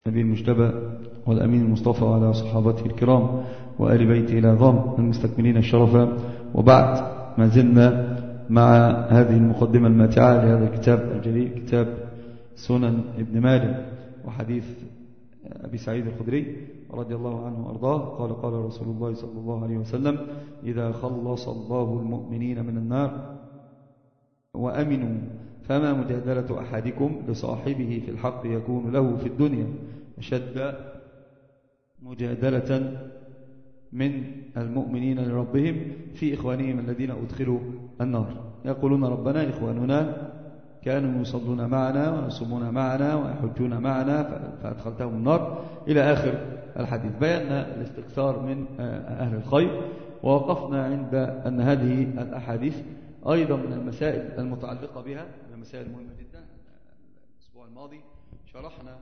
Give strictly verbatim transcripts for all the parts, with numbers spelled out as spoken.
النبي المجتبى والأمين المصطفى وعلى صحابته الكرام وآل بيته العظام المستكملين الشرفة. وبعد، ما زلنا مع هذه المقدمة الماتعة لهذا الكتاب الجليل، كتاب سنن ابن ماجه وحديث أبي سعيد الخدري رضي الله عنه وأرضاه قال قال رسول الله صلى الله عليه وسلم: إذا خلص الله المؤمنين من النار وأمنوا فما مجادلة أحدكم لصاحبه في الحق يكون له في الدنيا أشد مجادلة من المؤمنين لربهم في إخوانهم الذين أدخلوا النار. يقولون: ربنا إخواننا كانوا يصلون معنا ويصومون معنا ويحجون معنا فأدخلتهم النار، إلى آخر الحديث. بينا الاستكثار من أهل الخير، ووقفنا عند أن هذه الأحاديث أيضا من المسائل المتعلقة بها، من المسائل المهمة جدا. الأسبوع الماضي شرحنا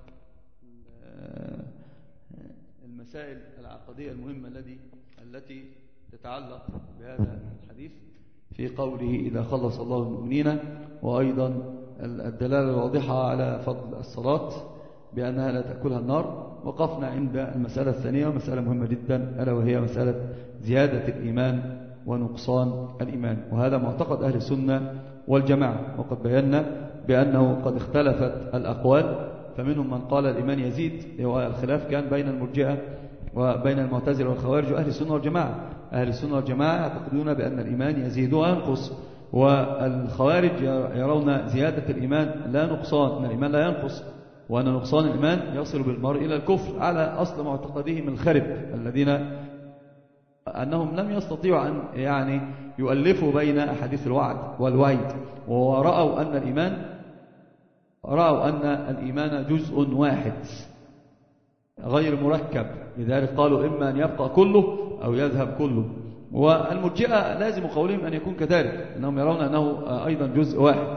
المسائل العقدية المهمة التي التي تتعلق بهذا الحديث في قوله: إذا خلص الله المؤمنين، وأيضا الدلالة الواضحة على فضل الصلاة بأنها لا تأكلها النار. وقفنا عند المسألة الثانية، ومسألة مهمة جدا، ألا وهي مسألة زيادة الإيمان ونقصان الإيمان، وهذا معتقد أهل السنة والجماعة. وقد بينا بأنه قد اختلفت الأقوال، فمنهم من قال الإيمان يزيد، والخلاف كان بين المرجئة وبين المعتزلة والخوارج وأهل السنة والجماعة. أهل السنة والجماعة يعتقدون بأن الإيمان يزيد وينقص، والخوارج يرون زيادة الإيمان لا نقصان، أن الإيمان لا ينقص، وأن نقصان الإيمان يصل بالمرء إلى الكفر، على أصل معتقدهم الخرب، الذين أنهم لم يستطيعوا أن يعني يؤلفوا بين أحاديث الوعد والوعيد، ورأوا أن الإيمان رأوا أن الإيمان جزء واحد غير مركب، لذلك قالوا إما أن يبقى كله أو يذهب كله. والمرجئة لازم قولهم أن يكون كذلك، أنهم يرون أنه أيضا جزء واحد.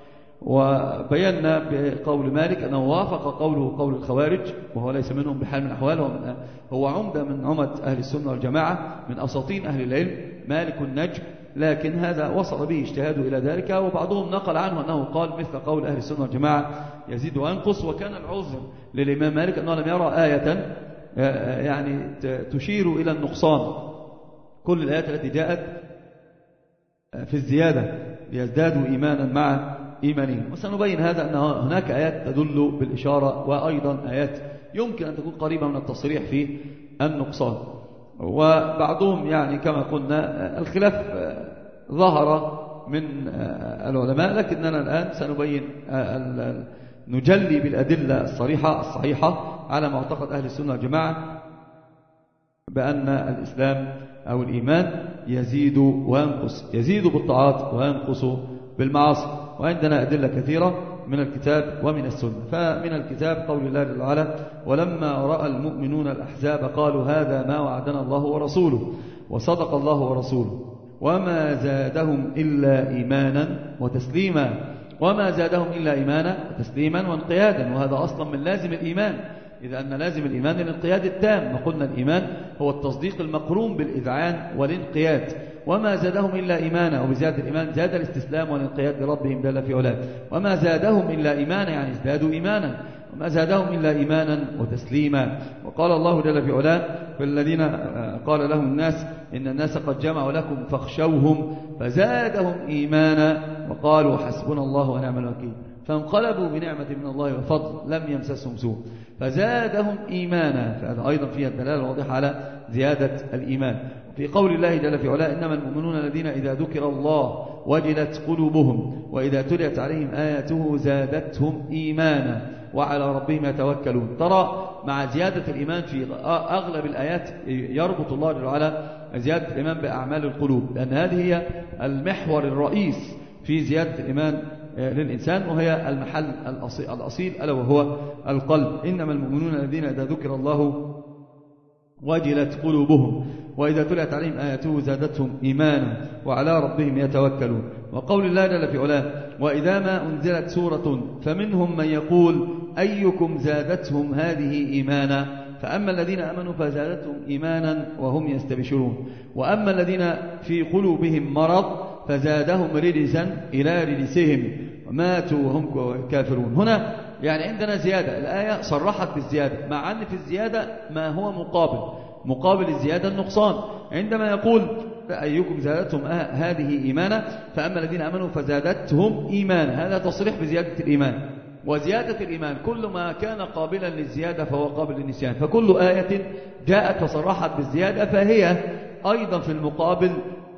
وبينا بقول مالك أنه وافق قوله قول الخوارج، وهو ليس منهم بحال من الأحوال، هو عمدة من عمد أهل السنة والجماعة، من أساطين أهل العلم، مالك النجم، لكن هذا وصل به اجتهاده إلى ذلك. وبعضهم نقل عنه أنه قال مثل قول أهل السنة والجماعة يزيد وينقص. وكان العذر للإمام مالك أنه لم يرى آية يعني تشير إلى النقصان. كل الآيات التي جاءت في الزيادة ليزدادوا إيمانا مع إيمانهم. وسنبين هذا أن هناك آيات تدل بالإشارة، وأيضا آيات يمكن أن تكون قريبة من التصريح في النقصان. وبعضهم يعني كما قلنا الخلاف ظهر من العلماء، لكننا الآن سنبين نجلي بالأدلة الصريحة الصحيحة على معتقد أهل السنة والجماعة بأن الإسلام أو الإيمان يزيد وينقص، يزيد بالطاعات وينقص بالمعاصي. وعندنا أدلة كثيرة من الكتاب ومن السنة. فمن الكتاب قول الله جل وعلا: ولما رأى المؤمنون الأحزاب قالوا هذا ما وعدنا الله ورسوله وصدق الله ورسوله وما زادهم إلا إيمانا وتسليما. وما زادهم إلا إيمانا وتسليما وانقيادا، وهذا أصلا من لازم الإيمان، إذا أن لازم الإيمان الانقياد التام. وقلنا الإيمان هو التصديق المقرون بالإذعان والانقياد. وما زادهم إلا إيمانا، وبزيادة الإيمان زاد الاستسلام والانقياد لربهم جل في علاه. وما زادهم إلا إيمانا يعني ازدادوا إيمانا، وما زادهم إلا إيمانا وتسليما. وقال الله جل في علاه: فالذين قال لهم الناس إن الناس قد جمعوا لكم فاخشوهم فزادهم إيمانا وقالوا حسبنا الله ونعم الوكيل فانقلبوا بنعمة من الله وفضل لم يمسسهم سوء فزادهم إيمانا. فهذا أيضا فيها الدلالة الواضحة على زيادة الإيمان. في قول الله جل في علاه: إنما المؤمنون الذين إذا ذكر الله وجلت قلوبهم وإذا تليت عليهم آياته زادتهم إيمانا وعلى ربهم يتوكلون. ترى مع زيادة الإيمان في أغلب الآيات يربط الله جل وعلا زيادة الإيمان بأعمال القلوب، لأن هذه هي المحور الرئيس في زيادة الإيمان للإنسان، وهي المحل الأصيل ألا وهو القلب. إنما المؤمنون الذين إذا ذكر الله وجلت قلوبهم وإذا تليت عليهم آياته زادتهم إيمانا وعلى ربهم يتوكلون. وقول الله جل في علاه: وإذا ما أنزلت سورة فمنهم من يقول أيكم زادتهم هذه إيمانا فأما الذين آمنوا فزادتهم إيمانا وهم يستبشرون وأما الذين في قلوبهم مرض فزادهم رجسا إلى رجسهم وماتوا وهم كافرون. هنا يعني عندنا زيادة، الآية صرحت بالزيادة، مع أن في الزيادة ما هو مقابل مقابل الزيادة النقصان. عندما يقول أيكم زادتهم هذه إيمانا فأما الذين آمنوا فزادتهم إيمانا، هذا تصريح بزيادة الإيمان. وزيادة الإيمان كل ما كان قابلا للزيادة فهو قابل للنسيان، فكل آية جاءت وصرحت بالزيادة فهي أيضا في المقابل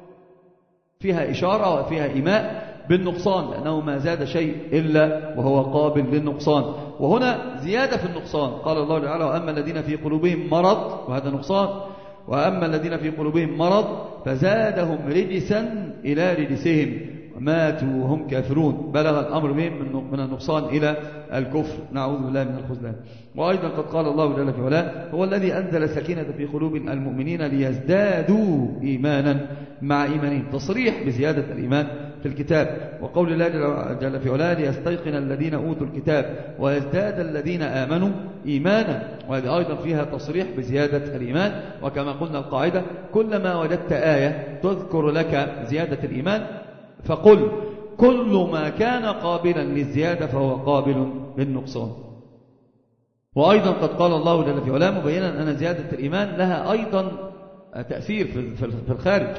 فيها إشارة وفيها إيماء بالنقصان، لأنه ما زاد شيء إلا وهو قابل للنقصان. وهنا زيادة في النقصان، قال الله تعالى وأما الذين في قلوبهم مرض، وهذا نقصان، وأما الذين في قلوبهم مرض فزادهم رجسا إلى رجسهم وماتوا وهم كافرون، بلغ الأمر بهم من النقصان إلى الكفر، نعوذ بالله من الخذلان. وأيضا قد قال الله جل في علاه هو الذي أنزل السكينة في قلوب المؤمنين ليزدادوا إيمانا مع إيمانهم، تصريح بزيادة الإيمان في الكتاب. وقول الله جل في علاه ليستيقن الذين أوتوا الكتاب ويزداد الذين آمنوا إيمانا، وهذه أيضا فيها تصريح بزيادة الإيمان. وكما قلنا القاعدة كلما وجدت آية تذكر لك زيادة الإيمان فقل كل ما كان قابلا للزيادة فهو قابل للنقصان. وأيضا قد قال الله جل في علاه مبينا أن زيادة الإيمان لها أيضا تأثير في الخارج،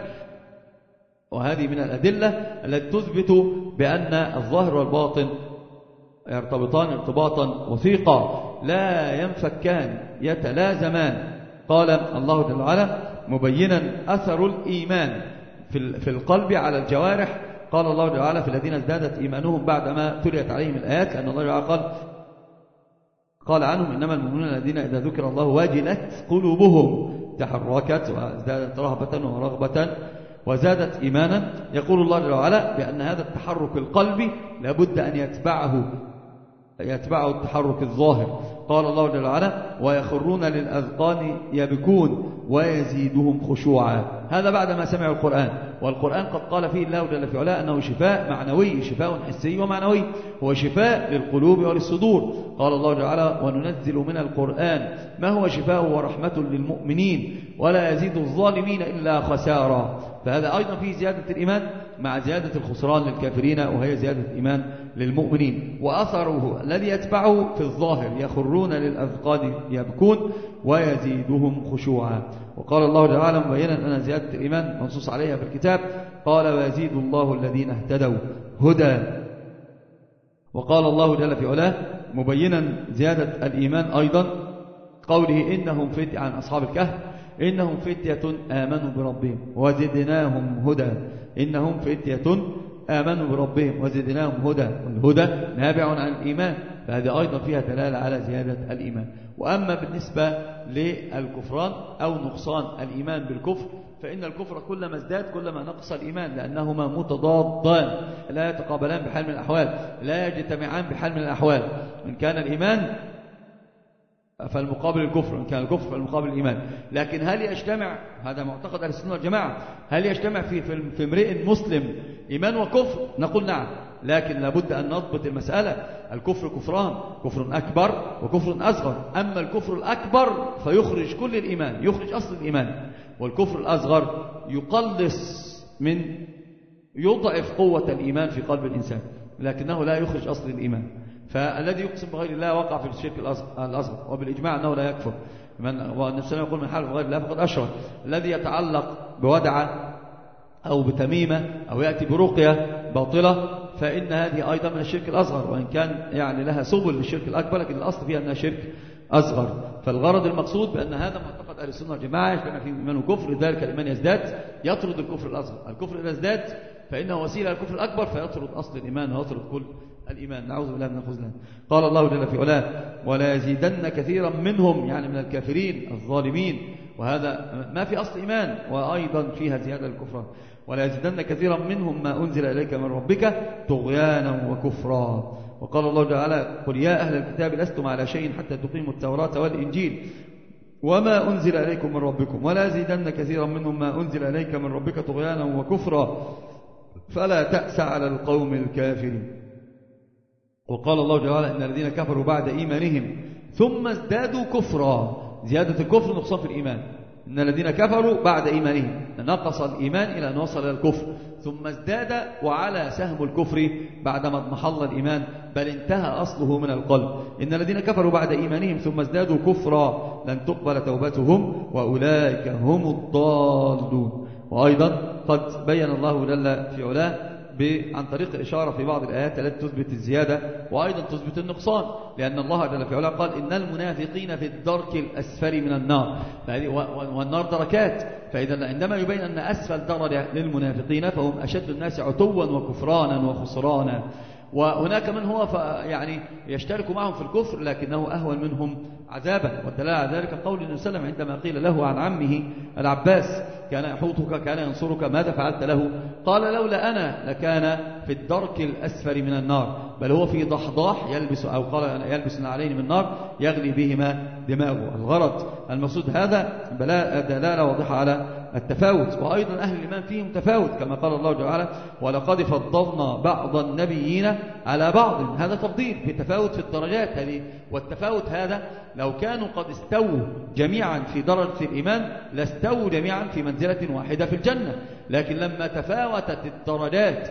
وهذه من الأدلة التي تثبت بأن الظاهر والباطن يرتبطان ارتباطا وثيقا لا ينفكان يتلازمان. قال الله جل وعلا مبينا أثر الإيمان في القلب على الجوارح، قال الله جل وعلا في الذين ازدادت إيمانهم بعدما تليت عليهم الآيات، لأن الله جل وعلا قال قال عنهم إنما المؤمنون الذين إذا ذكر الله وجلت قلوبهم تحركت وازدادت رهبة ورغبة وزادت إيمانا. يقول الله جل وعلا بأن هذا التحرك القلبي لابد أن يتبعه يتبعه التحرك الظاهر. قال الله جل وعلا ويخرون للأذقان يبكون ويزيدهم خشوعا، هذا بعد ما سمعوا القرآن. والقرآن قد قال فيه الله جل في علاه أنه شفاء معنوي، شفاء حسي ومعنوي، هو شفاء للقلوب وللصدور. قال الله جل وعلا وننزل من القرآن ما هو شفاء ورحمة للمؤمنين ولا يزيد الظالمين إلا خسارا. فهذا أيضا فيه زيادة الإيمان مع زيادة الخسران للكافرين، وهي زيادة الإيمان للمؤمنين. وأثره الذي يتبعه في الظاهر يخرون للأذقان يبكون ويزيدهم خشوعا. وقال الله تعالى مبينا أن زيادة الإيمان منصوص عليها في الكتاب، قال ويزيد الله الذين اهتدوا هدى. وقال الله جل في علاه مبينا زيادة الإيمان أيضا قوله إنهم فتية عن أصحاب الكهف إنهم فتية آمنوا بربهم وزدناهم هدى، إنهم فتية آمنوا بربهم وزدناهم هدى، والهدى نابع عن الإيمان، فهذه أيضا فيها دلالة على زيادة الإيمان. وأما بالنسبة للكفران أو نقصان الإيمان بالكفر، فإن الكفر كلما ازداد كلما نقص الإيمان، لأنهما متضادان لا يتقابلان بحال من الأحوال، لا يجتمعان بحال من الأحوال. إن كان الإيمان فالمقابل الكفر، إن كان الكفر فالمقابل الإيمان. لكن هل يجتمع، هذا معتقد أهل السنة والجماعة، هل يجتمع في في امرئ مسلم إيمان وكفر؟ نقول نعم، لكن لابد أن نضبط المسألة. الكفر كفران، كفر أكبر وكفر أصغر. أما الكفر الأكبر فيخرج كل الإيمان، يخرج أصل الإيمان، والكفر الأصغر يقلص من يضعف قوة الإيمان في قلب الإنسان، لكنه لا يخرج أصل الإيمان. فالذي يقسم بغير الله وقع في الشرك الأصغر، وبالإجماع أنه لا يكفر، والنبي صلى الله عليه وسلم يقول من حلف بغير الله فقد أشرك. الذي يتعلق بودعة أو بتميمة أو يأتي برقية باطلة فإن هذه أيضا من الشرك الأصغر، وإن كان يعني لها سبل للشرك الأكبر، لكن الأصل فيها أنها شرك أصغر. فالغرض المقصود بأن هذا معتقد أهل السنة والجماعة يجتمع فيه الإيمان وكفر، لذلك الإيمان يزداد يطرد الكفر الأصغر. الكفر إذا ازداد فإنه وسيلة للكفر الأكبر فيطرد أصل الإيمان ويطرد كل الإيمان، نعوذ بالله من الخذلان. قال الله جل في علاه ولا يزيدن كثيرا منهم، يعني من الكافرين الظالمين، وهذا ما في أصل إيمان وأيضا فيها زيادة الكفر. ولا يزيدن كثيرا منهم ما أنزل إليك من ربك طغيانا وكفرا. وقال الله تعالى قل يا أهل الكتاب لستم على شيء حتى تقيموا التوراة والإنجيل وما أنزل إليكم من ربكم ولا يزيدن كثيرا منهم ما أنزل إليك من ربك طغيانا وكفرا فلا تأس على القوم الكافرين. وقال الله تعالى إن الذين كفروا بعد إيمانهم ثم ازدادوا كفرا، زيادة الكفر نقصان في الإيمان، إن الذين كفروا بعد إيمانهم، نقص الإيمان إلى أن وصل إلى الكفر، ثم ازداد وعلى سهم الكفر بعدما اضمحل الإيمان، بل انتهى أصله من القلب. إن الذين كفروا بعد إيمانهم ثم ازدادوا كفرا لن تقبل توبتهم وأولئك هم الضالون. وأيضا قد بين الله جل في علاه عن طريق الإشارة في بعض الآيات التي تثبت الزيادة وأيضا تثبت النقصان، لأن الله جل في علاه قال إن المنافقين في الدرك الأسفل من النار، والنار دركات، فإذا عندما يبين أن أسفل درجة للمنافقين فهم أشد الناس عتوا وكفرانا وخسرانا، وهناك من هو يعني يشترك معهم في الكفر لكنه أهون منهم عذابا. والدلالة على ذلك قول النبي صلى الله عليه وسلم عندما قيل له عن عمه العباس كان يحوطك كان ينصرك ماذا فعلت له؟ قال لولا أنا لكان في الدرك الأسفل من النار، بل هو في ضحضاح يلبس أو قال يلبس عليه من النار يغلي بهما دماغه. الغرض المقصود هذا دلالة واضحة على التفاوت، وأيضا أهل الإيمان فيهم تفاوت كما قال الله تعالى ولقد فضلنا بعض النبيين على بعض، هذا تفضيل في تفاوت في الدرجات هذه. والتفاوت هذا لو كانوا قد استووا جميعا في درجة الإيمان لاستووا جميعا في منزلة واحدة في الجنة، لكن لما تفاوتت الدرجات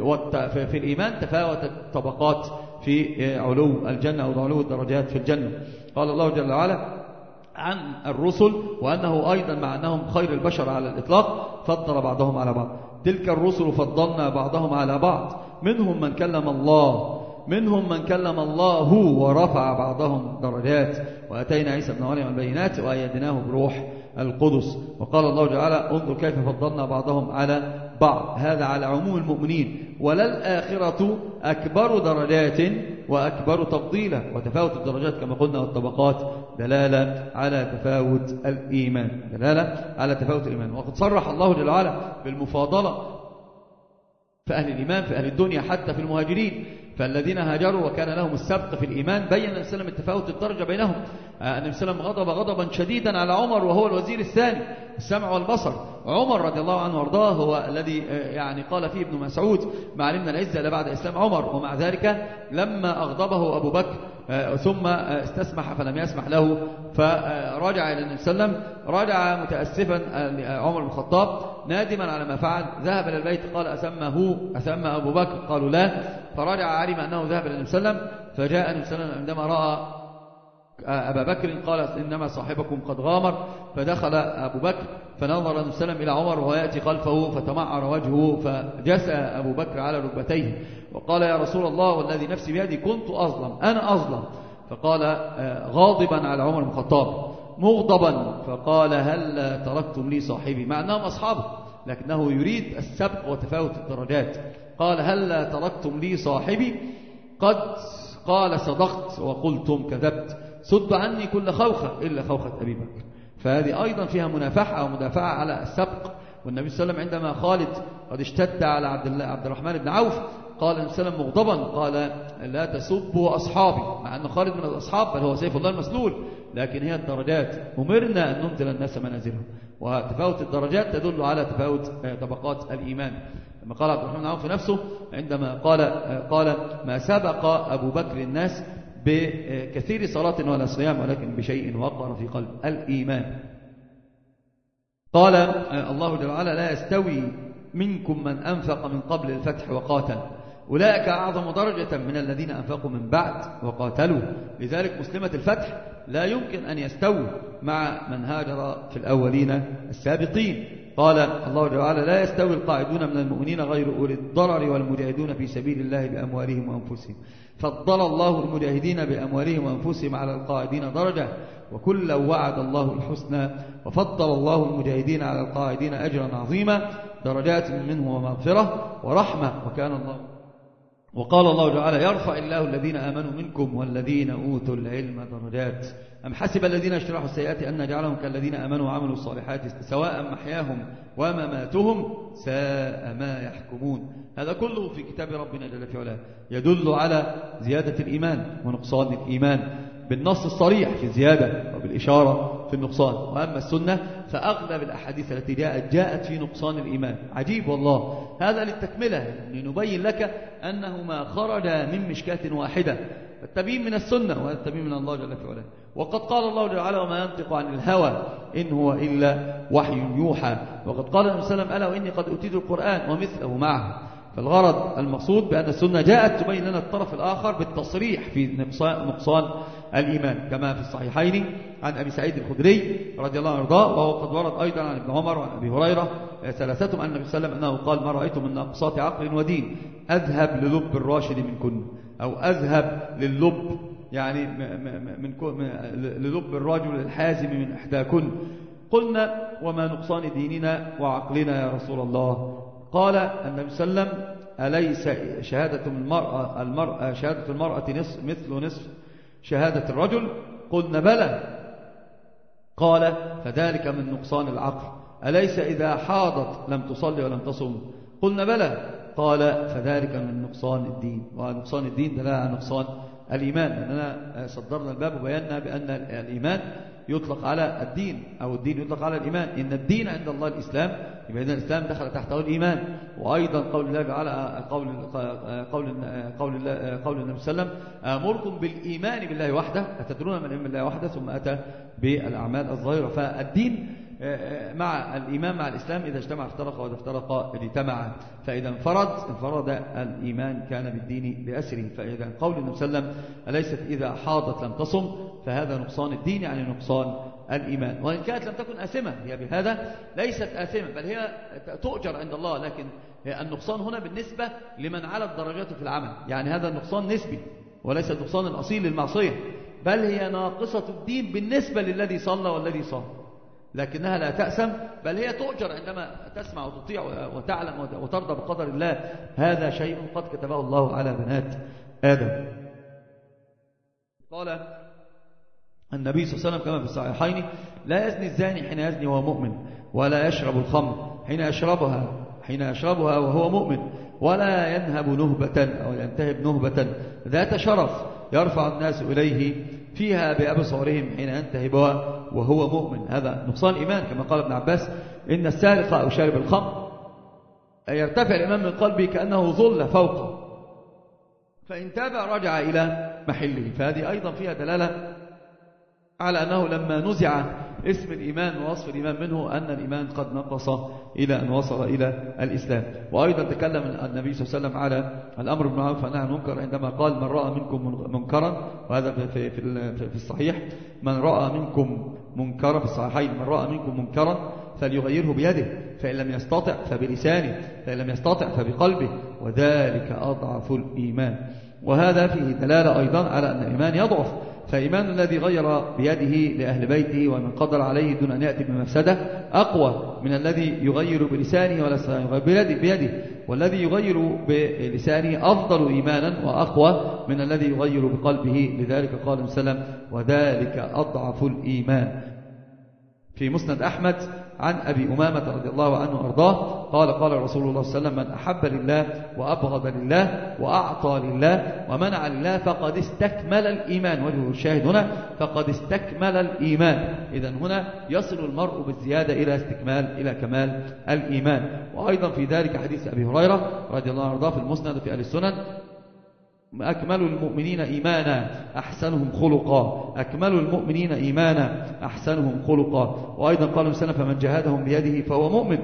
في الإيمان تفاوتت الطبقات في علو الجنة أو علو الدرجات في الجنة. قال الله جل وعلا عن الرسل وأنه أيضا مع أنهم خير البشر على الإطلاق فضل بعضهم على بعض. تلك الرسل فضلنا بعضهم على بعض، منهم من كلم الله منهم من كلم الله ورفع بعضهم درجات، وأتينا عيسى ابن مريم البينات وأيدناه بروح القدس. وقال الله تعالى انظر كيف فضلنا بعضهم على بعض، هذا على عموم المؤمنين. وللآخرة أكبر درجات وأكبر تفضيلا، وتفاوت الدرجات كما قلنا والطبقات دلالة على تفاوت الإيمان دلالة على تفاوت الإيمان. وقد صرح الله جل وعلا بالمفاضلة في أهل الإيمان في أهل الدنيا حتى في المهاجرين، فالذين هاجروا وكان لهم السبق في الإيمان بين النبي صلى الله عليه وسلم التفاوت الدرجة بينهم. النبي صلى الله عليه وسلم غضب غضبا شديدا على عمر وهو الوزير الثاني السمع والبصر. عمر رضي الله عنه وارضاه هو الذي يعني قال فيه ابن مسعود ما علمنا العزة إلا بعد إسلام عمر، ومع ذلك لما أغضبه أبو بكر ثم استسمح فلم يسمح له فرجع إلى النبي صلى الله عليه وسلم، رجع متأسفا عمر بن الخطاب نادما على ما فعل، ذهب إلى البيت قال أسمه أسمى أبو بكر؟ قالوا لا، فرجع علم أنه ذهب إلى النبي صلى الله عليه وسلم، فجاء النبي صلى الله عليه وسلم عندما رأى أبا بكر قال إنما صاحبكم قد غامر، فدخل أبو بكر فنظر النبي صلى الله عليه وسلم إلى عمر وهو يأتي خلفه فتمعر وجهه، فجسى أبو بكر على ركبتيه وقال يا رسول الله والذي نفسي بيدي كنت أظلم أنا أظلم، فقال غاضبا على عمر بن الخطاب مغضبا فقال هل تركتم لي صاحبي، مع أنهم أصحابه لكنه يريد السبق وتفاوت الدرجات. قال هل تركتم لي صاحبي قد قال صدقت وقلتم كذبت، سد عني كل خوخة إلا خوخة أبي بكر. فهذه أيضا فيها منافحة ومدافعة على السبق. والنبي صلى الله عليه وسلم عندما خالد قد اشتد على عبد الله عبد الرحمن بن عوف قال النبي صلى الله عليه وسلم مغضبا قال لا تسبوا أصحابي، مع أن خالد من الأصحاب بل هو سيف الله المسلول، لكن هي الدرجات أمرنا أن ننزل الناس منازلهم، وتفاوت الدرجات تدل على تفاوت طبقات الإيمان. لما قال عبد الرحمن بن عوف نفسه عندما قال قال ما سبق أبو بكر الناس بكثير صلاة ولا صيام ولكن بشيء وقر في قلب الإيمان. قال الله جل وعلا لا يستوي منكم من أنفق من قبل الفتح وقاتل أولئك أعظم درجة من الذين أنفقوا من بعد وقاتلوا. لذلك مسلمة الفتح لا يمكن أن يستوي مع من هاجر في الأولين السابقين. قال الله جل وعلا لا يستوي القاعدون من المؤمنين غير أولي الضرر والمجاهدون في سبيل الله بأموالهم وأنفسهم، فضل الله المجاهدين بأموالهم وأنفسهم على القاعدين درجة وكلا وعد الله الحسنى، وفضل الله المجاهدين على القاعدين أجرا عظيما درجات منه ومغفرة ورحمة وكان الله. وقال الله تعالى يرفع الله الذين آمنوا منكم والذين أوتوا العلم درجات أم حسب الذين اشترحوا السيئات أن نجعلهم كالذين آمنوا وعملوا الصالحات سواء محياهم ومماتهم ساء ما يحكمون. هذا كله في كتاب ربنا جل في علاه يدل على زيادة الإيمان ونقصان الإيمان. بالنص الصريح في الزيادة وبالإشارة في النقصان. وأما السنة فأغلب الأحاديث التي جاءت جاءت في نقصان الإيمان. عجيب والله، هذا للتكملة لنبين لك أنه ما خرج من مشكاة واحدة. التبيين من السنة وهذا التبيين من الله جل في علاه. وقد قال الله جل وعلا وما ينطق عن الهوى إن هو إلا وحي يوحى. وقد قال النبي صلى الله عليه وسلم ألا وإني قد أوتيت القرآن ومثله معه. فالغرض المقصود بأن السنة جاءت تبين لنا الطرف الآخر بالتصريح في نقصان الإيمان، كما في الصحيحين عن أبي سعيد الخدري رضي الله عنه وارضاه، وهو قد ورد أيضا عن ابن عمر وعن أبي هريرة ثلاثتهم أن النبي صلى الله عليه وسلم أنه قال ما رأيت من ناقصات عقل ودين أذهب للب الراشد منكن، أو أذهب للب يعني من للب الرجل الحازم من إحداكن. قلنا وما نقصان ديننا وعقلنا يا رسول الله؟ قال النبي صلى الله عليه وسلم أليس شهادة المرأة, المرأة شهادة المرأة نصف مثل نصف شهادة الرجل؟ قلنا بلى. قال فذلك من نقصان العقل. أليس إذا حاضت لم تصلي ولم تصم؟ قلنا بلى. قال فذلك من نقصان الدين. ونقصان الدين دلالة على نقصان الإيمان، لأننا صدرنا الباب وبينا بأن الإيمان يطلق على الدين، أو الدين يطلق على الإيمان. إن الدين عند الله الإسلام، يبقى إن الإسلام دخل تحته الإيمان. وأيضا قول الله على قول قول قول الله قول النبي صلى الله عليه وسلم أمركم بالإيمان بالله وحده، أتدرون من الإيمان بالله وحده، ثم أتى بالأعمال الظاهرة. فالدين مع الإيمان مع الإسلام إذا اجتمع افترق وإذا افترق اجتمع. فإذا انفرد انفرد الإيمان كان بالدين بأسره. فإذا قول النبي صلى الله عليه وسلم أليست إذا حاضت لم تصم، فهذا نقصان الدين يعني نقصان الإيمان. وإن كانت لم تكن آثمة هي بهذا ليست آثمة، بل هي تؤجر عند الله، لكن النقصان هنا بالنسبة لمن على الدرجات في العمل، يعني هذا النقصان نسبي وليس النقصان الأصيل للمعصية، بل هي ناقصة الدين بالنسبة للذي صلى والذي صام، لكنها لا تأسم، بل هي تؤجر عندما تسمع وتطيع وتعلم وترضى بقدر الله. هذا شيء قد كتبه الله على بنات آدم. قال النبي صلى الله عليه وسلم كما في الصحيحين لا يزني الزاني حين يزني وهو مؤمن، ولا يشرب الخمر حين يشربها حين يشربها وهو مؤمن، ولا ينهب نهبة أو ينتهب نهبة ذات شرف يرفع الناس إليه فيها بأبصارهم حين ينتهبها وهو مؤمن. هذا نقصان إيمان، كما قال ابن عباس إن السارق أو شارب الخمر يرتفع الإيمان من قلبه كأنه ظل فوقه، فإن تاب رجع إلى محله. فهذه أيضا فيها دلالة على أنه لما نزع اسم الإيمان ووصف الإيمان منه أن الإيمان قد نقص إلى أن وصل إلى الإسلام. وأيضا تكلم النبي صلى الله عليه وسلم على الأمر بالمعروف والنهي عن المنكر عندما قال من رأى منكم منكرا، وهذا في, في, في الصحيح، من رأى منكم منكرا في الصحيحين من رأى منكم منكرا فليغيره بيده، فإن لم يستطع فبلسانه، فإن لم يستطع فبقلبه، وذلك أضعف الإيمان. وهذا فيه دلالة أيضا على أن الإيمان يضعف. فإيمان الذي غير بيده لأهل بيته ومن قدر عليه دون أن يأتي بمفسدة أقوى من الذي يغير بلسانه ولا يغير بيده، والذي يغير بلسانه أفضل إيمانا وأقوى من الذي يغير بقلبه. لذلك قال النبي صلى الله عليه وسلم وذلك أضعف الإيمان. في مسند أحمد عن أبي أمامة رضي الله عنه وأرضاه قال قال رسول الله صلى الله عليه وسلم من أحب لله وأبغض لله وأعطى لله ومنع لله فقد استكمل الإيمان. وجه الشاهد هنا فقد استكمل الإيمان. إذن هنا يصل المرء بالزيادة إلى استكمال إلى كمال الإيمان. وأيضا في ذلك حديث أبي هريرة رضي الله عنه وأرضاه في المسند في أهل السنن أكمل المؤمنين إيمانا أحسنهم خلقا، أكمل المؤمنين إيمانا أحسنهم خلقا. وأيضا قال النبي فمن جاهدهم بيده فهو مؤمن،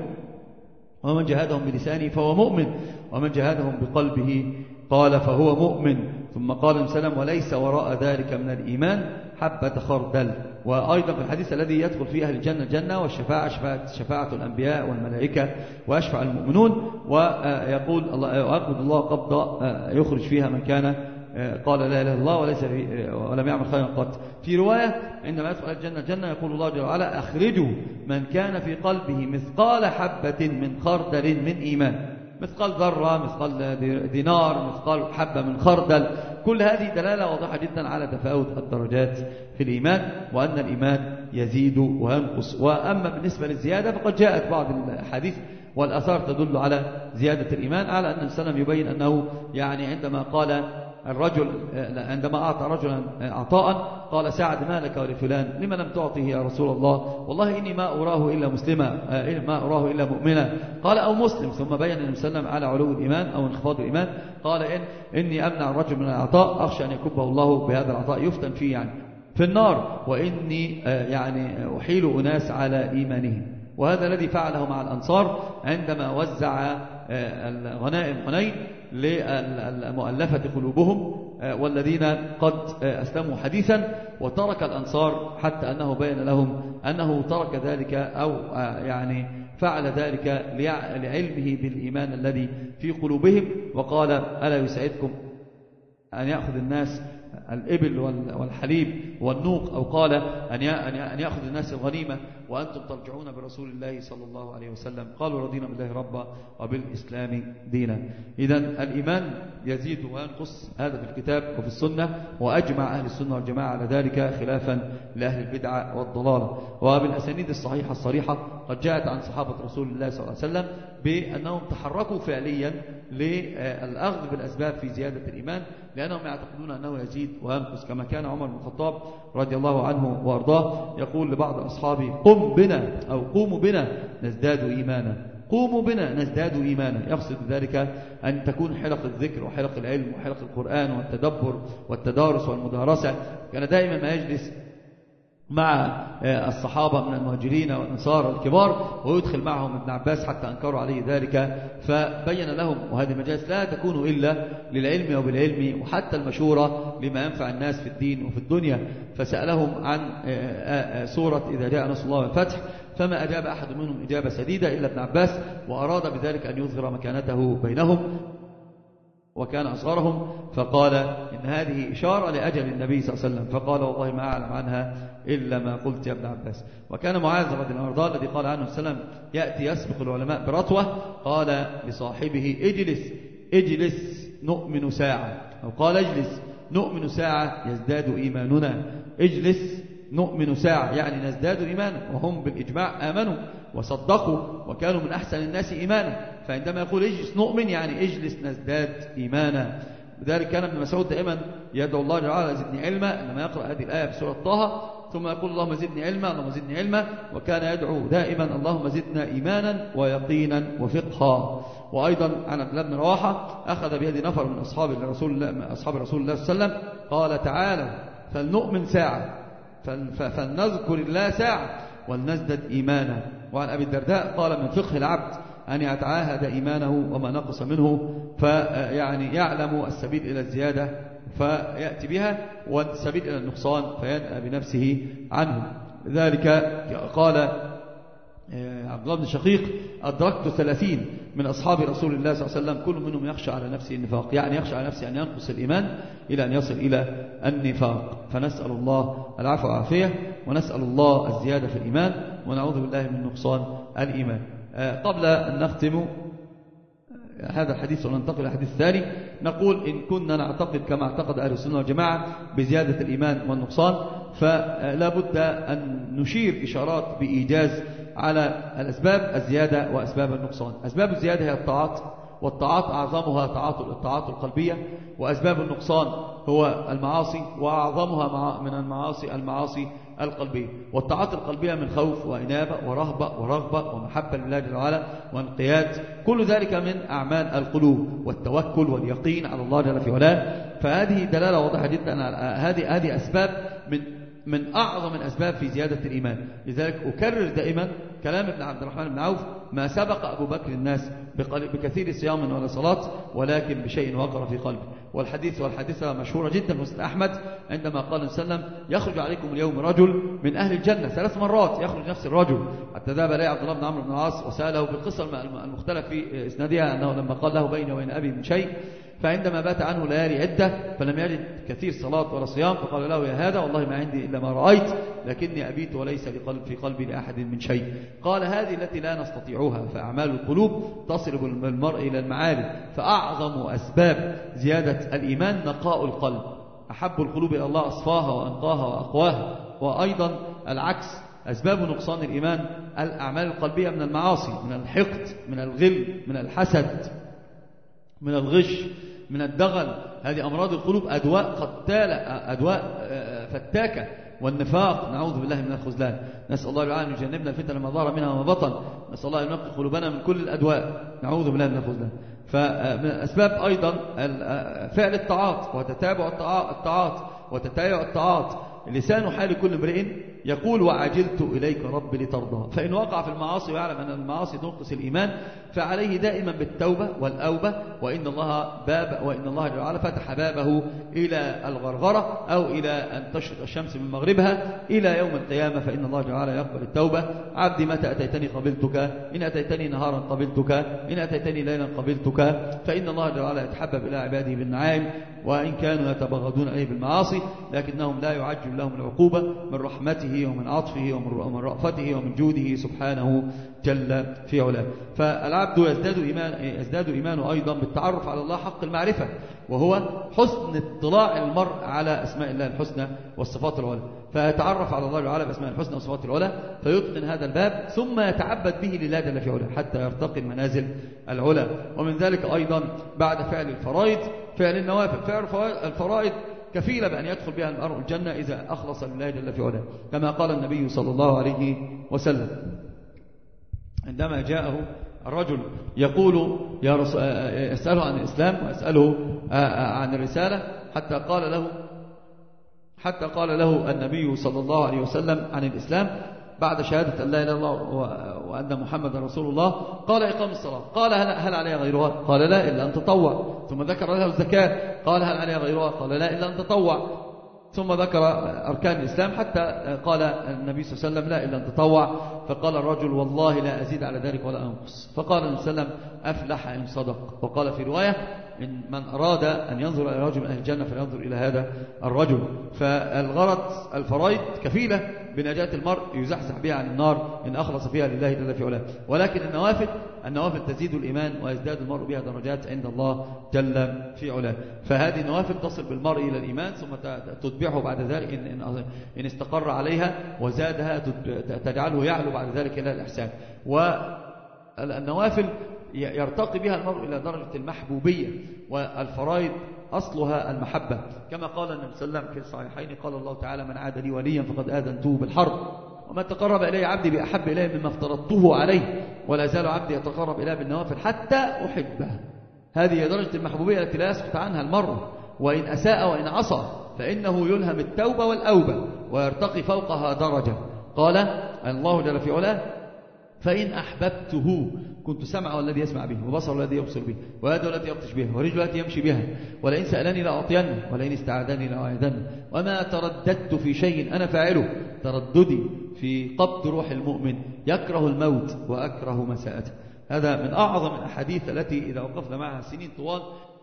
ومن جاهدهم بلسانه فهو مؤمن، ومن جاهدهم بقلبه قال فهو مؤمن. ثم قال النبي وليس وراء ذلك من الإيمان حبة خردل. وأيضا في الحديث الذي يدخل فيه أهل الجنة الجنة والشفاعة شفاعة, شفاعة الأنبياء والملائكة ويشفع المؤمنون، ويقول الله ويقبض الله قبضة يخرج فيها من كان قال لا إله إلا الله وليس ولم يعمل خيرا قط. في رواية عندما يدخل الجنة الجنة يقول الله جل وعلا أخرجوا من كان في قلبه مثقال حبة من خردل من إيمان، مثقال ذرة، مثقال دينار، مثقال حبة من خردل. كل هذه دلالة واضحة جدا على تفاوت الدرجات في الإيمان، وأن الإيمان يزيد وينقص. وأما بالنسبة للزيادة فقد جاءت بعض الحديث والآثار تدل على زيادة الإيمان، على أن السلام يبين أنه يعني عندما قال الرجل عندما أعطى رجلا عطاء قال ساعد مالك ولفلان لما لم تعطيه يا رسول الله؟ والله إني ما أراه إلا مسلما ما أراه إلا مؤمنا. قال أو مسلم. ثم بين النبي صلى الله عليه وسلم على علو الإيمان أو انخفاض الإيمان، قال إن إني أمنع الرجل من العطاء أخشى أن يكبه الله بهذا العطاء يفتن فيه يعني في النار، وإني يعني أحيل أناس على إيمانهم. وهذا الذي فعله مع الأنصار عندما وزع الغنائم حنين للمؤلفة قلوبهم والذين قد أسلموا حديثا، وترك الأنصار حتى أنه بين لهم أنه ترك ذلك أو يعني فعل ذلك لعلمه بالإيمان الذي في قلوبهم، وقال ألا يسعدكم أن يأخذ الناس الإبل والحليب والنوق، أو قال أن يأخذ الناس الغنيمة وأنتم ترجعون برسول الله صلى الله عليه وسلم. قالوا رضينا بالله ربا وبالإسلام دينا. إذن الإيمان يزيد وينقص، هذا في الكتاب وفي السنة، وأجمع أهل السنة والجماعة على ذلك خلافا لأهل البدعة والضلالة. وبالأسانيد الصحيحة الصريحة قد جاءت عن صحابة رسول الله صلى الله عليه وسلم بأنهم تحركوا فعليا للأخذ بالأسباب في زيادة الإيمان، لأنهم يعتقدون أنه يزيد وينقص، كما كان عمر بن الخطاب رضي الله عنه وأرضاه يقول لبعض أصحابه قم بنا أو قوموا بنا نزداد إيمانا، قوموا بنا نزداد إيمانا، يقصد بذلك أن تكون حلق الذكر وحلق العلم وحلق القرآن والتدبر والتدارس والمدارسة. كان دائما ما يجلس مع الصحابة من المهاجرين والأنصار الكبار ويدخل معهم ابن عباس حتى أنكروا عليه ذلك، فبين لهم وهذه المجالس لا تكون إلا للعلم وبالعلم، وحتى المشورة لما ينفع الناس في الدين وفي الدنيا. فسألهم عن سورة إذا جاء نصر الله والفتح، فما أجاب أحد منهم إجابة سديدة إلا ابن عباس، وأراد بذلك أن يظهر مكانته بينهم وكان أصغرهم، فقال إن هذه إشارة لأجل النبي صلى الله عليه وسلم، فقال والله ما أعلم عنها إلا ما قلت يا ابن عباس. وكان معاذ رضي الله عنه الذي قال عنه السلام يأتي يسبق العلماء برتوة، قال لصاحبه اجلس اجلس نؤمن ساعة، أو قال اجلس نؤمن ساعة يزداد إيماننا، اجلس نؤمن ساعة يعني نزداد إيمانا. وهم بالإجماع آمنوا وصدقوا وكانوا من أحسن الناس إيمانا، فعندما يقول اجلس نؤمن يعني اجلس نزداد إيمانا. لذلك كان ابن مسعود دائما يدعو الله جل وعلا زدني علما لما يقرأ هذه الآية في سورة طه، ثم يقول اللهم زدني علما اللهم زدني علما، وكان يدعو دائما اللهم زدنا إيمانا ويقينا وفقها. وأيضا عن عبد الله بن رواحة أخذ بيد نفر من أصحاب رسول الله أصحاب رسول الله صلى الله عليه وسلم قال تعالى فلنؤمن ساعة فلنذكر الله ساعة ولنزدد إيمانا. وعن أبي الدرداء قال من فقه العبد أن يتعاهد إيمانه وما نقص منه، فيعني يعلم السبيل إلى الزيادة فيأتي بها والسبيل إلى النقصان فينأى بنفسه عنه. ذلك قال عبد الله بن شقيق أدركت ثلاثين من أصحاب رسول الله صلى الله عليه وسلم كل منهم يخشى على نفسه النفاق، يعني يخشى على نفسه أن ينقص الإيمان إلى أن يصل إلى النفاق. فنسأل الله العفو والعافية، ونسأل الله الزيادة في الإيمان، ونعوذ بالله من نقصان الإيمان. قبل أن نختم هذا الحديث وننتقل إلى الحديث الثاني، نقول إن كنا نعتقد كما اعتقد أهل السنة والجماعة بزيادة الإيمان والنقصان، فلا بد أن نشير إشارات بإيجاز على الأسباب الزيادة وأسباب النقصان. أسباب الزيادة هي الطاعات، والطاعات أعظمها الطاعات القلبية، وأسباب النقصان هو المعاصي، وأعظمها من المعاصي المعاصي القلبية. والطاعات القلبية من خوف وإنابة ورهبة ورغبة ومحبة لله جل وعلا وانقياد، كل ذلك من أعمال القلوب والتوكل واليقين على الله جل في علاه. فهذه دلالة واضحة جدا على هذه هذه أسباب من من أعظم الأسباب في زيادة الإيمان. لذلك أكرر دائما كلام ابن عبد الرحمن بن عوف: ما سبق أبو بكر الناس بكثير صيام ولا صلاة ولكن بشيء وقر في قلبه. والحديث والحديثة مشهورة جدا في مسند أحمد عندما قال صلى الله عليه وسلم: يخرج عليكم اليوم رجل من أهل الجنة، ثلاث مرات يخرج نفس الرجل، حتى ذهب إليه عبد الله بن عمرو بن العاص وسأله بالقصة المختلف في إسنادها أنه لما قال له بيني وبين أبي من شيء، فعندما بات عنه ليالي عدة فلم يجد كثير صلاة ولا صيام، فقال له: يا هذا والله ما عندي إلا ما رأيت، لكني أبيت وليس لقلب في قلبي لأحد من شيء. قال: هذه التي لا نستطيعها، فأعمال القلوب تصرف المرء إلى المعالي. فأعظم أسباب زيادة الإيمان نقاء القلب، أحب القلوب إلى الله أصفاها وأنقاها وأقواها. وأيضا العكس أسباب نقصان الإيمان الأعمال القلبية من المعاصي، من الحقد، من الغل، من الحسد، من الغش، من الدغل. هذه أمراض القلوب، أدواء قتالة، أدواء فتاكة. والنفاق، نعوذ بالله من الخذلان. نسأل الله تعالى أن يجنبنا الفتن ما ظهر منها وما بطن. نسأل الله أن ينقي قلوبنا من كل الأدواء، نعوذ بالله من الخذلان. فمن الأسباب أيضا فعل الطاعات وتتابع الطاعات وتتابع الطاعات. لسان حال كل امرئ يقول وعجلت إليك رب لترضى. فإن وقع في المعاصي ويعلم أن المعاصي تنقص الإيمان فعليه دائما بالتوبة والأوبة، وإن الله باب وإن الله تعالى فتح بابه إلى الغرغرة أو إلى أن تشرق الشمس من مغربها إلى يوم القيامة، فإن الله تعالى يقبل التوبة. عبدي متى أتيتني قبلتك، إن أتيتني نهارا قبلتك، إن أتيتني ليلا قبلتك. فإن الله تعالى يتحبب إلى عباده بالنعائم، وإن كانوا يتبغضون إليه بالمعاصي لكنهم لا يعجل لهم العقوبة من رحمته ومن عطفه ومن رأفته ومن جوده سبحانه جل في علاه. فالعبد يزداد إيمان يزداد إيمانه أيضا بالتعرف على الله حق المعرفة، وهو حسن اطلاع المرء على أسماء الله الحسنى والصفات العلى. فيتعرف على الله تعالى بأسماء الحسنى والصفات العلى فيتقن هذا الباب، ثم يتعبد به لله جل في علاه حتى يرتقي المنازل العلى. ومن ذلك أيضا بعد فعل الفرائض فعل النوافل. فعل الفرائض كفيلة بأن يدخل بها المرء الجنة إذا أخلص لله جل في علاه، كما قال النبي صلى الله عليه وسلم عندما جاءه الرجل يقول يا رسول، يسأله عن الإسلام ويسأله عن الرسالة، حتى قال له حتى قال له النبي صلى الله عليه وسلم عن الإسلام بعد شهادة أن لا إله إلا الله وأن محمد رسول الله قال إقام الصلاة. قال هل علي غيرها؟ قال لا إلا أن تطوع. ثم ذكر له الزكاة قال هل علي غيرها؟ قال لا إلا أن تطوع. ثم ذكر أركان الإسلام حتى قال النبي صلى الله عليه وسلم لا إلا أن تطوع. فقال الرجل والله لا أزيد على ذلك ولا أنقص. فقال النبي صلى الله عليه وسلم أفلح إن صدق. وقال في رواية إن من أراد أن ينظر إلى رجل من أهل الجنة فلينظر إلى هذا الرجل. فالغرض الفرائض كفيلة بنجاة المرء يزحزح بها عن النار إن أخلص فيها لله جل في علاه. ولكن النوافل النوافل تزيد الإيمان ويزداد المرء بها درجات عند الله جل في علاه. فهذه النوافل تصل بالمرء إلى الإيمان ثم تتبعه بعد ذلك إن, إن استقر عليها وزادها تجعله يعلو بعد ذلك إلى الإحسان. والنوافل يرتقي بها المرء إلى درجة المحبوبية، والفرائض أصلها المحبة، كما قال النبي صلى الله عليه وسلم في الصحيحين قال الله تعالى من عاد لي وليا فقد آذنته بالحرب، وما تقرب إلي عبدي بأحب إليه مما افترضته عليه، ولا زال عبدي يتقرب إليه بالنوافل حتى أحبه. هذه درجة المحبوبية التي لا يسقط عنها المرء، وإن أساء وإن عصى فإنه يلهم التوبة والأوبة ويرتقي فوقها درجة. قال الله جل في علاه فإن أحببته كنت سمعه الذي يسمع به وبصره الذي يبصر به ويده التي يبطش بها ورجله التي يمشي بها، ولئن سألني لأعطينه ولئن استعاذني لأعيذنه، وما ترددت في شيء أنا فاعله ترددي في قبض روح المؤمن يكره الموت وأكره مساءته. هذا من أعظم الأحاديث التي إذا وقفنا معها سنين طوال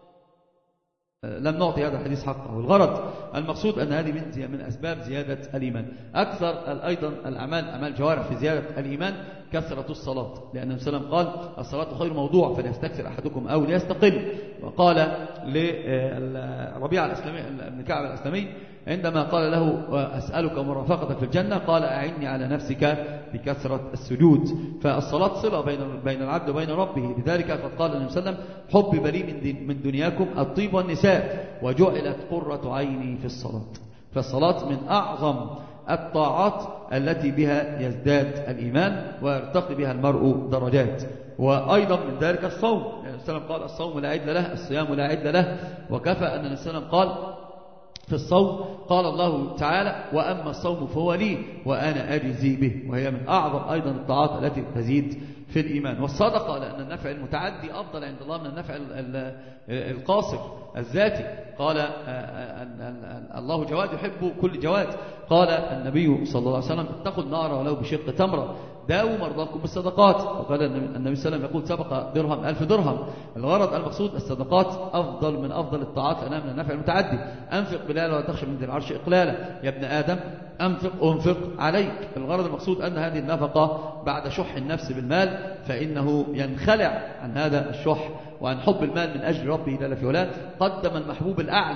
لم نعطي هذا الحديث حقه. والغرض المقصود أن هذه من من أسباب زيادة الإيمان. أكثر أيضا الأعمال أعمال الجوارح في زيادة الإيمان كثرة الصلاة، لأن النبي صلى الله عليه وسلم قال الصلاة خير موضوع فليستكثر أحدكم أو ليستقل. وقال لربيعة الأسلمي بن كعب الأسلمي عندما قال له أسألك مرافقتك في الجنة قال أعني على نفسك بكثرة السجود. فالصلاة صلة بين بين العبد وبين ربه. لذلك قد قال النبي صلى الله عليه وسلم حب لي من دنياكم الطيب والنساء وجعلت قرة عيني في الصلاة. فالصلاة من أعظم الطاعات التي بها يزداد الإيمان ويرتقي بها المرء درجات. وأيضا من ذلك الصوم، يعني النبي صلى الله عليه وسلم قال الصوم لا عدل له، الصيام لا عدل له. وكفى أن النبي صلى الله عليه وسلم قال في الصوم قال الله تعالى وأما الصوم فهو لي وأنا أجزي به، وهي من أعظم أيضا الطاعات التي تزيد في الإيمان. والصدقة لأن النفع المتعدي أفضل عند الله من النفع القاصر الذاتي. قال الله جواد يحب كل جواد. قال النبي صلى الله عليه وسلم اتقوا النار ولو بشق تمرة، داووا مرضاكم بالصدقات. وقال النبي صلى الله عليه وسلم يقول سبق درهم ألف درهم. الغرض المقصود الصدقات أفضل من أفضل الطاعات لأنها من النفع المتعدي. أنفق بلال ولا تخشى من ذي العرش إقلالا، يا ابن آدم أنفق أنفق عليك. الغرض المقصود أن هذه النفقة بعد شح النفس بالمال فإنه ينخلع عن هذا الشح وعن حب المال من أجل ربه جل في علاه. قدم المحبوب الأعلى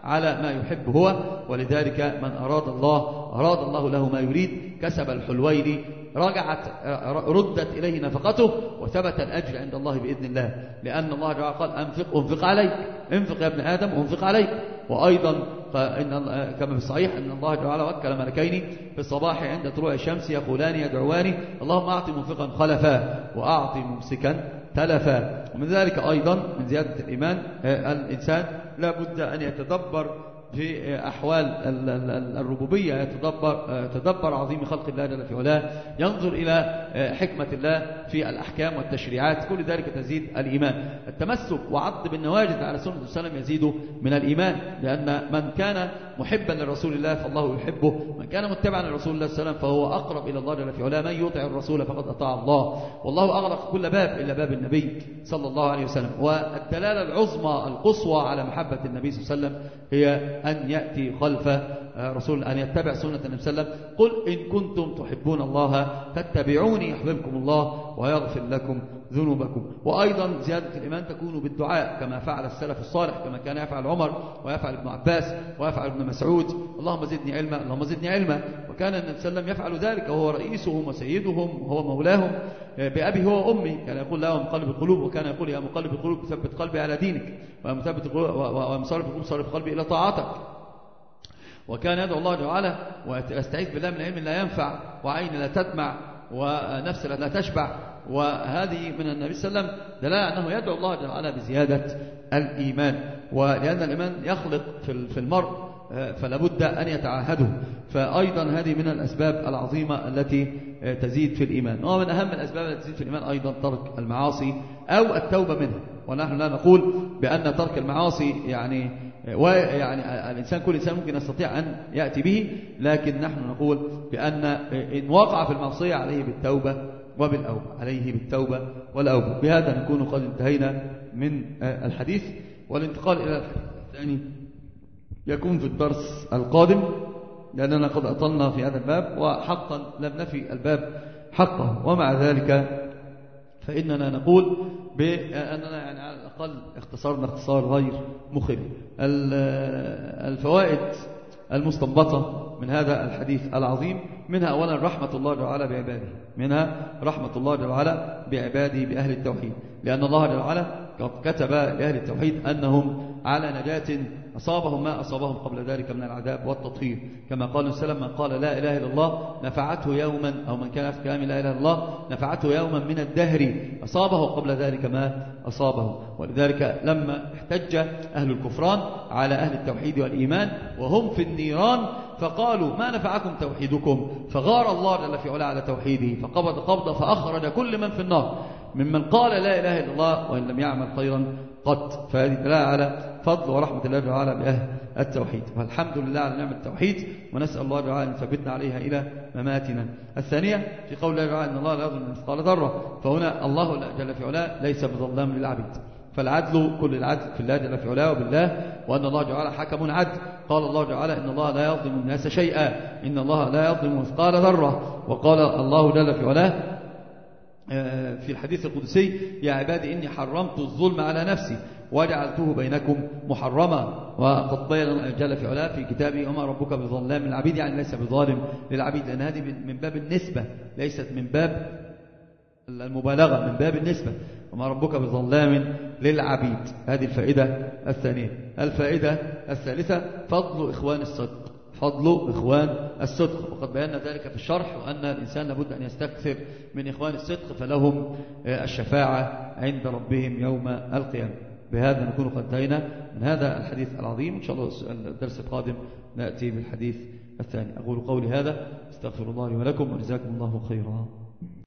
على ما يحب هو. ولذلك من أراد الله أراد الله له ما يريد، كسب الحلوين، رجعت ردت إليه نفقته، وثبت الأجر عند الله بإذن الله، لأن الله تعالى قال أنفق أنفق عليك، انفق يا ابن آدم أنفق عليك. وأيضا إن كما في الصحيح أن الله تعالى وكل ملكين في الصباح عند طلوع الشمس يقولان يدعوان اللهم أعطي منفقا خلفا وأعطي ممسكا تلفا. ومن ذلك أيضا من زيادة الإيمان الإنسان لا بد أن يتدبر في أحوال الربوبية، يتدبر, يتدبر عظيم خلق الله جل في علاه، ينظر إلى حكمة الله في الأحكام والتشريعات، كل ذلك تزيد الإيمان. التمسك وعض بالنواجذ على سنة السلام يزيد من الإيمان، لأن من كان محبا لرسول الله فالله يحبه، من كان متبعا لرسول الله صلى الله عليه وسلم فهو أقرب إلى الله جل في علاه، من يطع الرسول فقد أطاع الله، والله أغلق كل باب إلا باب النبي صلى الله عليه وسلم. والدلالة العظمى القصوى على محبة النبي صلى الله عليه وسلم هي أن يأتي خلف رسول، أن يتبع سنة النبي صلى الله عليه وسلم. قل إن كنتم تحبون الله فاتبعوني يحببكم الله ويغفر لكم ذنوبكم. وأيضا زيادة الإيمان تكون بالدعاء كما فعل السلف الصالح، كما كان يفعل عمر ويفعل ابن عباس ويفعل ابن مسعود، اللهم زدني علما اللهم زدني علما. وكان النبي صلى الله عليه وسلم يفعل ذلك وهو رئيسهم وسيدهم وهو مولاهم بأبي هو وأمي، كان يقول له مقلب القلوب، وكان يقول يا مقلب القلوب ثبت قلبي على دينك، ومثبت ومصرف القلوب صرف قلبي إلى طاعتك. وكان يدعو الله تعالى ويستعيذ بالله من علم لا ينفع وعين لا تدمع ونفس لا تشبع. وهذه من النبي صلى الله عليه وسلم دلالة أنه يدعو الله تعالى بزيادة الإيمان، ولأن الإيمان يخلق في المرء فلا بد أن يتعاهده. فأيضا هذه من الأسباب العظيمة التي تزيد في الإيمان. ومن أهم الأسباب التي تزيد في الإيمان أيضا ترك المعاصي أو التوبة منها. ونحن لا نقول بأن ترك المعاصي يعني ويعني الإنسان كل إنسان ممكن يستطيع أن يأتي به، لكن نحن نقول بأن إن وقع في المعصية عليه بالتوبة وبالأوبة، عليه بالتوبة والأوبة. بهذا نكون قد انتهينا من الحديث، والانتقال إلى الحديث الثاني يكون في الدرس القادم، لأننا قد أطلنا في هذا الباب وحقا لم نفي الباب حقه. ومع ذلك فإننا نقول بأننا يعني على الأقل اختصرنا اختصار غير مخل. الفوائد المستنبطة من هذا الحديث العظيم منها أولا رحمة الله تعالى بعباده، منها رحمة الله تعالى بعباده بأهل التوحيد، لأن الله تعالى قد كتب لأهل التوحيد أنهم على نجاة أصابهم ما أصابهم قبل ذلك من العذاب والتطهير، كما قال السلام من قال لا إله إلا الله نفعته يوما، أو من كان في كلام لا إله إلا الله نفعته يوما من الدهر أصابه قبل ذلك ما أصابه. ولذلك لما احتج أهل الكفران على أهل التوحيد والإيمان وهم في النيران فقالوا ما نفعكم توحيدكم، فغار الله جل في علاه على توحيده فقبض قبضة فأخرج كل من في النار ممن قال لا إله إلا الله وإن لم يعمل خيرا قط. فهذه دلالة على فضل ورحمة الله تعالى بأهل التوحيد، والحمد لله على نعمة التوحيد، ونسأل الله تعالى أن يثبتنا عليها إلى مماتنا. الثانية في قول الله تعالى إن الله لا يظلم مثقال ذرة، فهنا الله جل في علاه ليس بظلام للعبيد، فالعدل كل العدل في الله جل في علاه وبالله، وأن الله تعالى حكم عدل. قال الله تعالى إن الله لا يظلم الناس شيئا، إن الله لا يظلم مثقال ذرة. وقال الله جل في علاه في الحديث القدسي يا عبادي إني حرمت الظلم على نفسي وجعلته بينكم محرما. وقد بين جل في علاه في كتابه وما ربك بظلام للعبيد، يعني ليس بظالم للعبيد، لأن هذه من باب النسبة ليست من باب المبالغة، من باب النسبة. وما ربك بظلام للعبيد. هذه الفائدة الثانية. الفائدة الثالثة فضل إخوان الصدق، فضل إخوان الصدق، وقد بينا ذلك في الشرح، وأن الإنسان لابد أن يستكثر من إخوان الصدق فلهم الشفاعة عند ربهم يوم القيامة. بهذا نكون قد انتهينا من هذا الحديث العظيم. إن شاء الله الدرس القادم نأتي بالحديث الثاني. أقول قولي هذا استغفر الله لي ولكم وجزاكم الله خيرا.